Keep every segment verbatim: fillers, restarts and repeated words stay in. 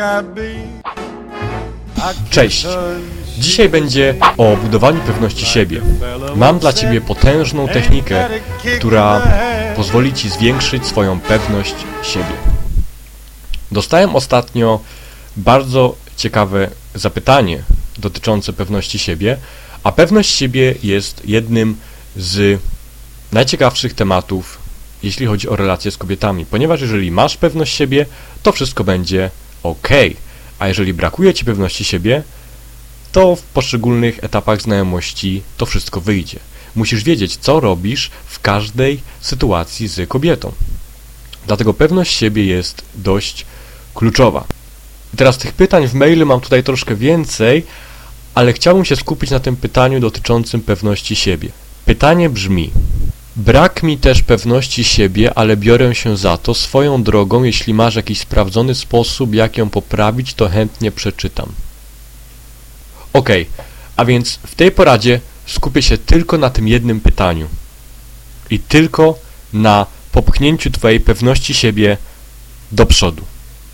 Cześć! Dzisiaj będzie o budowaniu pewności siebie. Mam dla Ciebie potężną technikę, która pozwoli Ci zwiększyć swoją pewność siebie. Dostałem ostatnio bardzo ciekawe zapytanie dotyczące pewności siebie, a pewność siebie jest jednym z najciekawszych tematów, jeśli chodzi o relacje z kobietami, ponieważ jeżeli masz pewność siebie, to wszystko będzie ok, a jeżeli brakuje Ci pewności siebie, to w poszczególnych etapach znajomości to wszystko wyjdzie. Musisz wiedzieć, co robisz w każdej sytuacji z kobietą. Dlatego pewność siebie jest dość kluczowa. I teraz tych pytań w mailu mam tutaj troszkę więcej, ale chciałbym się skupić na tym pytaniu dotyczącym pewności siebie. Pytanie brzmi: brak mi też pewności siebie, ale biorę się za to. Swoją drogą, jeśli masz jakiś sprawdzony sposób, jak ją poprawić, to chętnie przeczytam. Ok, a więc w tej poradzie skupię się tylko na tym jednym pytaniu i tylko na popchnięciu Twojej pewności siebie do przodu.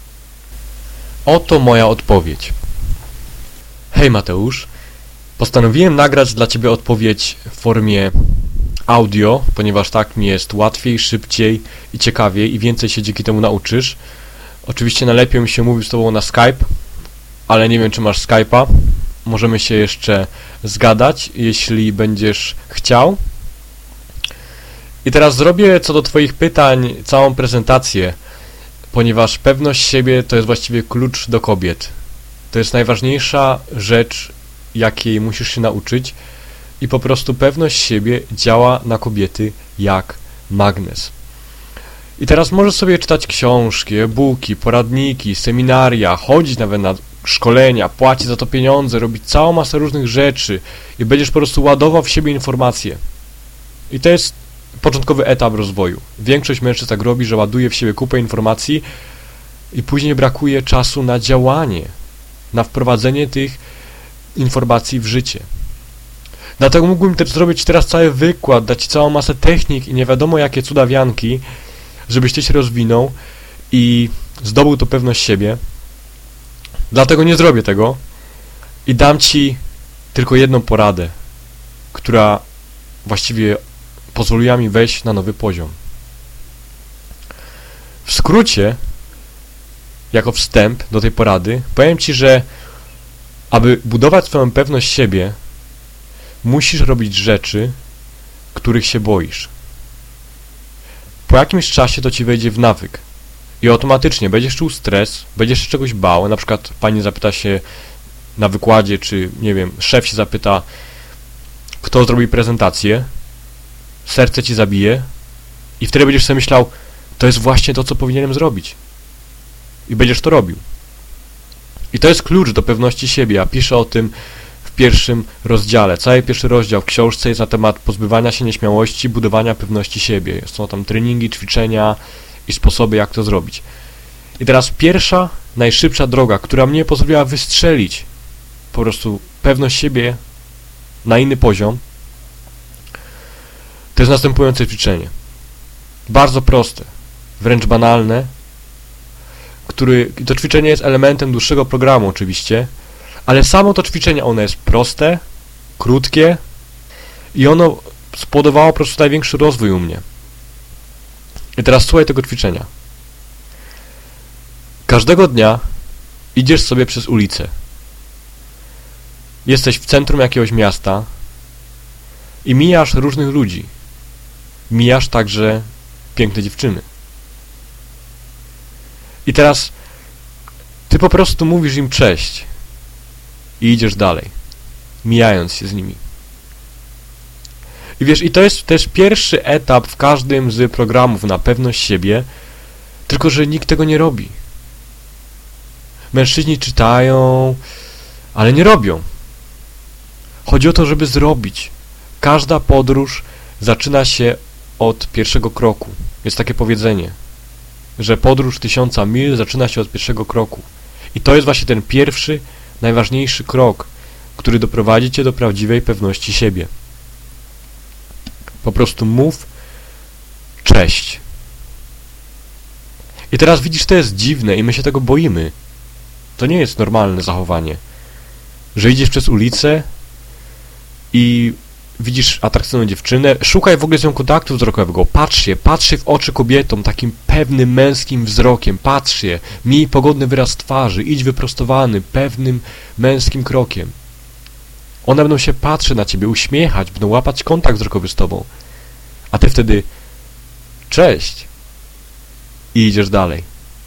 Oto moja odpowiedź. Hej Mateusz, postanowiłem nagrać dla Ciebie odpowiedź w formie audio, ponieważ tak mi jest łatwiej, szybciej i ciekawiej i więcej się dzięki temu nauczysz. Oczywiście najlepiej mi się mówi z Tobą na Skype, ale nie wiem, czy masz Skype'a. Możemy się jeszcze zgadać, jeśli będziesz chciał. I teraz zrobię co do Twoich pytań całą prezentację, ponieważ pewność siebie to jest właściwie klucz do kobiet. To jest najważniejsza rzecz, jakiej musisz się nauczyć i po prostu pewność siebie działa na kobiety jak magnes. I teraz możesz sobie czytać książki, e-booki, poradniki, seminaria, chodzić nawet na szkolenia, płacić za to pieniądze, robić całą masę różnych rzeczy i będziesz po prostu ładował w siebie informacje. I to jest początkowy etap rozwoju. Większość mężczyzn tak robi, że ładuje w siebie kupę informacji i później brakuje czasu na działanie, na wprowadzenie tych informacji w życie. Dlatego mógłbym też zrobić teraz cały wykład, dać Ci całą masę technik i nie wiadomo jakie cudawianki, żebyś Ty się rozwinął i zdobył tą pewność siebie. Dlatego nie zrobię tego i dam Ci tylko jedną poradę, która właściwie pozwoliła mi wejść na nowy poziom. W skrócie, jako wstęp do tej porady, powiem Ci, że aby budować swoją pewność siebie, musisz robić rzeczy, których się boisz. Po jakimś czasie to Ci wejdzie w nawyk i automatycznie będziesz czuł stres, będziesz się czegoś bał, na przykład pani zapyta się na wykładzie, czy nie wiem, szef się zapyta, kto zrobi prezentację, serce Ci zabije i wtedy będziesz sobie myślał, to jest właśnie to, co powinienem zrobić. I będziesz to robił. I to jest klucz do pewności siebie. Ja piszę o tym w pierwszym rozdziale. Cały pierwszy rozdział w książce jest na temat pozbywania się nieśmiałości, budowania pewności siebie. Są tam treningi, ćwiczenia i sposoby, jak to zrobić. I teraz pierwsza, najszybsza droga, która mnie pozwoliła wystrzelić po prostu pewność siebie na inny poziom, to jest następujące ćwiczenie. Bardzo proste, wręcz banalne, który, to ćwiczenie jest elementem dłuższego programu oczywiście, ale samo to ćwiczenie, ono jest proste, krótkie i ono spowodowało po prostu największy rozwój u mnie. I teraz słuchaj tego ćwiczenia. Każdego dnia idziesz sobie przez ulicę. Jesteś w centrum jakiegoś miasta i mijasz różnych ludzi. Mijasz także piękne dziewczyny. I teraz Ty po prostu mówisz im cześć i idziesz dalej, mijając się z nimi. I wiesz, i to jest też pierwszy etap w każdym z programów na pewność siebie, tylko że nikt tego nie robi. Mężczyźni czytają, ale nie robią. Chodzi o to, żeby zrobić. Każda podróż zaczyna się od pierwszego kroku. Jest takie powiedzenie, że podróż tysiąca mil zaczyna się od pierwszego kroku. I to jest właśnie ten pierwszy, najważniejszy krok, który doprowadzi Cię do prawdziwej pewności siebie. Po prostu mów cześć. I teraz widzisz, to jest dziwne i my się tego boimy. To nie jest normalne zachowanie. Że idziesz przez ulicę i widzisz atrakcyjną dziewczynę, szukaj w ogóle z nią kontaktu wzrokowego, patrz się, patrz się w oczy kobietom takim pewnym męskim wzrokiem, patrz się, miej pogodny wyraz twarzy, idź wyprostowany, pewnym męskim krokiem. One będą się patrzeć na ciebie, uśmiechać, będą łapać kontakt wzrokowy z tobą, a ty wtedy cześć i idziesz dalej.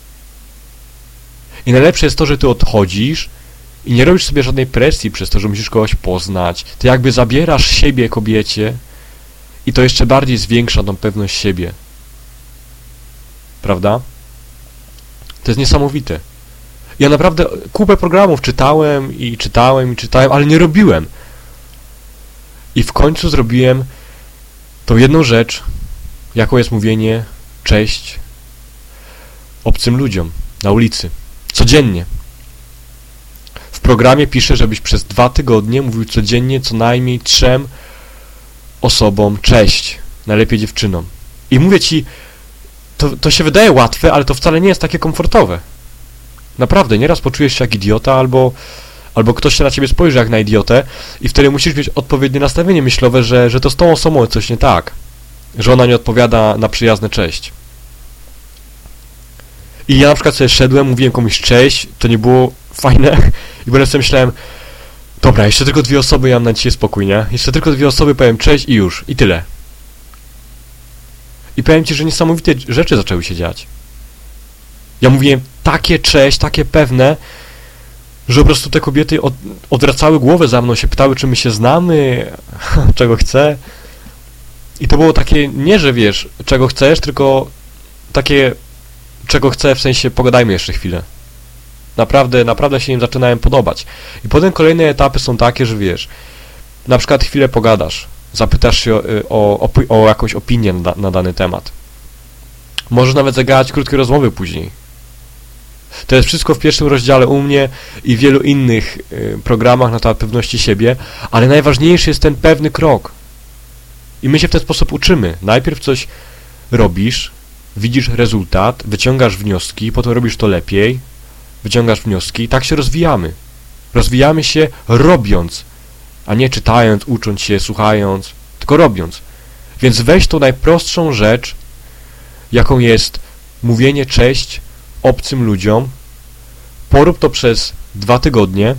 I najlepsze jest to, że ty odchodzisz i nie robisz sobie żadnej presji przez to, że musisz kogoś poznać. Ty jakby zabierasz siebie kobiecie i to jeszcze bardziej zwiększa tą pewność siebie. Prawda? To jest niesamowite. Ja naprawdę kupę programów czytałem i czytałem i czytałem, ale nie robiłem. I w końcu zrobiłem tą jedną rzecz, jaką jest mówienie cześć obcym ludziom na ulicy. Codziennie. W programie piszę, żebyś przez dwa tygodnie mówił codziennie co najmniej trzem osobom cześć. Najlepiej dziewczynom. I mówię ci, to, to się wydaje łatwe, ale to wcale nie jest takie komfortowe. Naprawdę, nieraz poczujesz się jak idiota, albo, albo ktoś się na ciebie spojrzy jak na idiotę i wtedy musisz mieć odpowiednie nastawienie myślowe, że, że to z tą osobą jest coś nie tak. Że ona nie odpowiada na przyjazne cześć. I ja na przykład sobie szedłem, mówiłem komuś cześć, to nie było fajne i potem sobie myślałem, dobra, jeszcze tylko dwie osoby, ja mam na dzisiaj spokój, nie? Jeszcze tylko dwie osoby, powiem cześć i już, i tyle. I powiem ci, że niesamowite rzeczy zaczęły się dziać. Ja mówiłem takie cześć, takie pewne, że po prostu te kobiety od, odwracały głowę za mną, się pytały, czy my się znamy, czego chcę. I to było takie, nie że wiesz, czego chcesz, tylko takie, czego chcę, w sensie pogadajmy jeszcze chwilę. Naprawdę, naprawdę się im zaczynałem podobać. I potem kolejne etapy są takie, że wiesz, na przykład chwilę pogadasz, zapytasz się o, o, o, o jakąś opinię na, na dany temat. Możesz nawet zagadać krótkie rozmowy później. To jest wszystko w pierwszym rozdziale u mnie i w wielu innych y, programach na temat pewności siebie, ale najważniejszy jest ten pewny krok. I my się w ten sposób uczymy. Najpierw coś robisz, widzisz rezultat, wyciągasz wnioski, potem robisz to lepiej, wyciągasz wnioski i tak się rozwijamy. Rozwijamy się robiąc, a nie czytając, ucząc się, słuchając, tylko robiąc. Więc weź tą najprostszą rzecz, jaką jest mówienie cześć obcym ludziom, porób to przez dwa tygodnie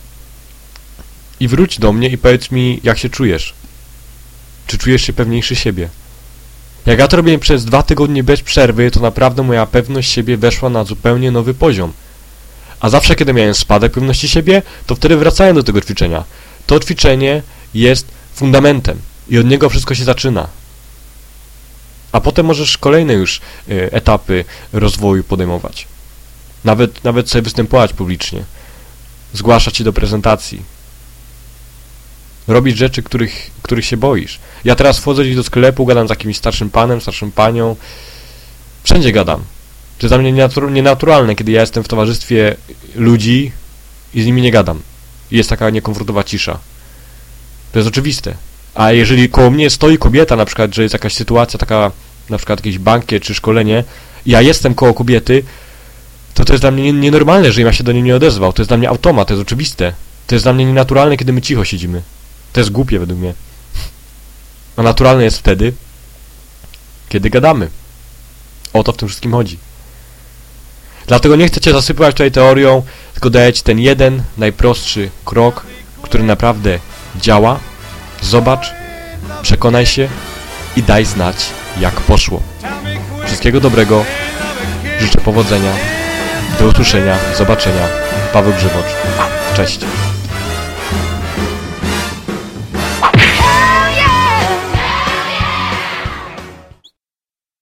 i wróć do mnie i powiedz mi, jak się czujesz. Czy czujesz się pewniejszy siebie? Jak ja to robiłem przez dwa tygodnie bez przerwy, to naprawdę moja pewność siebie weszła na zupełnie nowy poziom. A zawsze, kiedy miałem spadek pewności siebie, to wtedy wracałem do tego ćwiczenia. To ćwiczenie jest fundamentem i od niego wszystko się zaczyna. A potem możesz kolejne już y, etapy rozwoju podejmować. Nawet, nawet sobie występować publicznie. Zgłaszać się do prezentacji. Robić rzeczy, których, których się boisz. Ja teraz wchodzę gdzieś do sklepu, gadam z jakimś starszym panem, starszą panią. Wszędzie gadam. To jest dla mnie nienatur nienaturalne, kiedy ja jestem w towarzystwie ludzi i z nimi nie gadam. I jest taka niekomfortowa cisza. To jest oczywiste. A jeżeli koło mnie stoi kobieta, na przykład, że jest jakaś sytuacja taka, na przykład jakiś bankiet czy szkolenie, i ja jestem koło kobiety, to to jest dla mnie nienormalne, że ja się do niej nie odezwał. To jest dla mnie automat, to jest oczywiste. To jest dla mnie nienaturalne, kiedy my cicho siedzimy. To jest głupie według mnie. A naturalne jest wtedy, kiedy gadamy. O to w tym wszystkim chodzi. Dlatego nie chcę cię zasypywać tutaj teorią, tylko daję ci ten jeden, najprostszy krok, który naprawdę działa. Zobacz, przekonaj się i daj znać, jak poszło. Wszystkiego dobrego, życzę powodzenia, do usłyszenia, zobaczenia. Paweł Grzywocz. Cześć.